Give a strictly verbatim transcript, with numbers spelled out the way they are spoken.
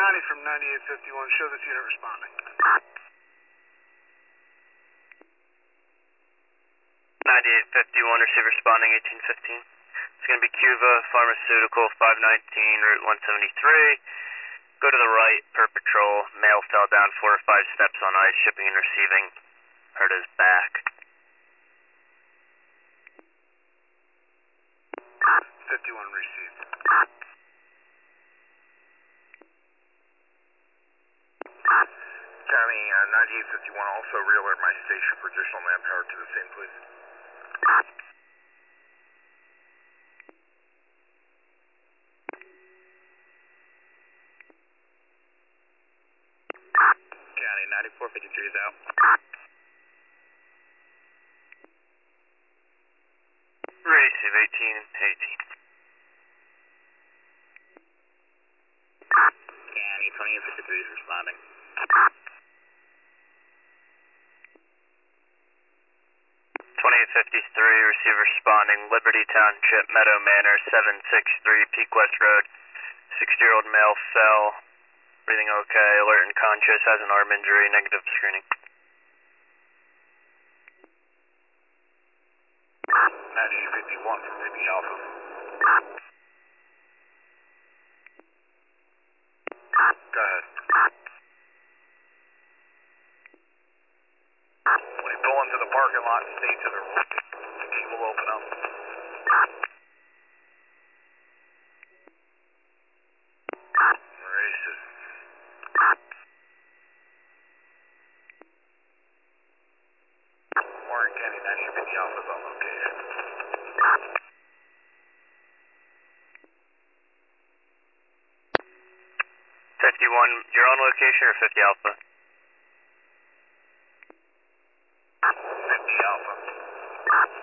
County from ninety-eight fifty-one, show this unit responding. ninety-eight fifty-one, receive responding eighteen fifteen. It's going to be Cuva Pharmaceutical five nineteen, Route one seventy-three. Go to the right per patrol. Mail fell down four or five steps on ice, shipping and receiving. Heard his back. fifty-one received. County uh, ninety-eight fifty-one, also re-alert my station for additional manpower to the scene, please. County ninety-four fifty-three is out. Receive eighteen eighteen. County twenty-eight fifty-three is responding. twenty-eight fifty-three, receive responding, Liberty Township, Meadow Manor, seven six three, Peak West Road. sixty-year-old male fell, breathing okay, alert and conscious, has an arm injury, negative screening. ninety-eight fifty-one from fifty Alpha. Go ahead. When you pull into the parking lot, stay to the right. The gate will open up. Races. Warren County ninety-eight fifty Alpha is on location. fifty-one, you're on location or fifty Alpha? fifty Alpha.